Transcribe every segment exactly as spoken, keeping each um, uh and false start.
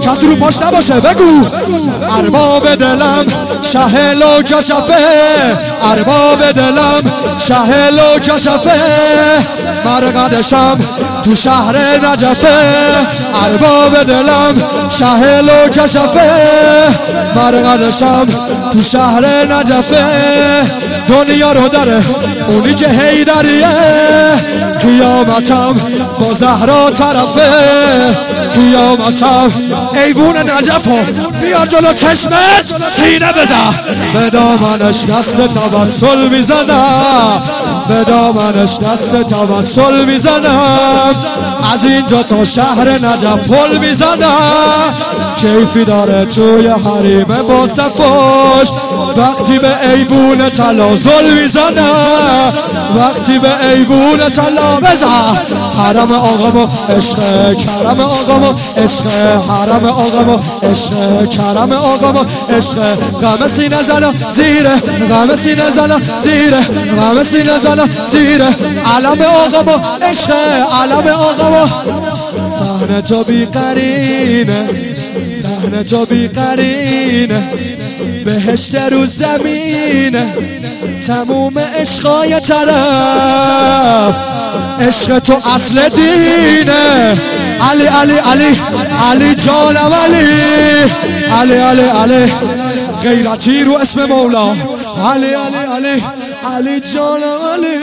کسی رو پاش نباشه بگو ارباب دلم شهل و کشفه ارباب دلم شهل و کشفه مرقدشم تو شهر نجفه ارباب دلم شهل و کشفه مرقدشم تو شهر نجفه دنیا رو داره اونی که حیدریه قیامتم با زهرا طرفه قیامتم ایوون نجفو بیار جلو چشمت سینه بزن به دامنش دست توسل میزنم به دامنش دست توسل میزنم از اینجا تا شهر نجف پل میزنم کیفی داره توی حریم با صفاش وقتی به ایوون تلازل میزنم وقتی به ایوون تلا بزن حرم آقامو عشق کرم آقامو عشق حرم آقامو عشق کرم آقامو عشق غم سینه زنم زیره غم سینه زنم زیره غم سینه زنم زیره علم آقامو عشق علم آقامو صحنه تو بی قرینه صحنه تو بی قرینه بهشت رو زمینه تموم عشقای طرف عشق تو اصل دینه علی علی علی علی جانم علی علی علی علی غیرتی رو اسم مولا علی علی علی علی جانم علی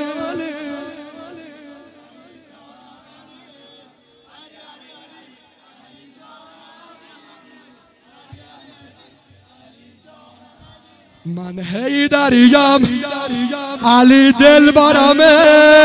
من حیدریم علی دل برمه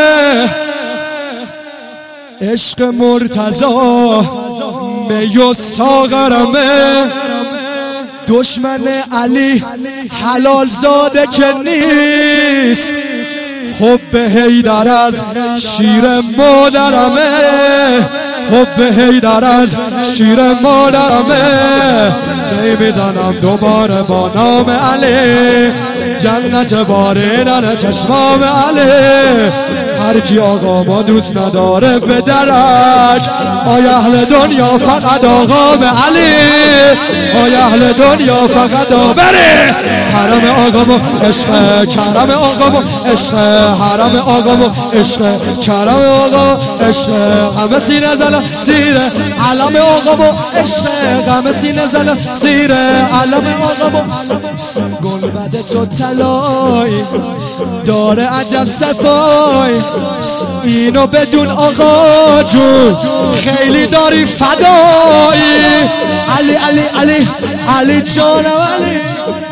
عشق مرتضی می و ساغرمه دشمن علی حلال زاده که نیست حب حیدر از شیر مادرمه حب حیدر از شیر مادرمه نمیزنم دوباره با نام علی جنت باریدن چشمام علی هرکی آقا ما دوست نداره به درک آی اهل دنیا فقط آقام علی آی اهل دنیا فقط آقام بره حرم آقامو عشق کرم آقامو عشق حرم آقامو عشق کرم آقامو عشق همه سینه زنم زیره علم آقامو عشق غم سینه زنم زیره علم آقامو گنبد تو طلایی داره عجب صفای اینو بدون آقا جون خیلی داری فدایی علی علی علی علی جانم علی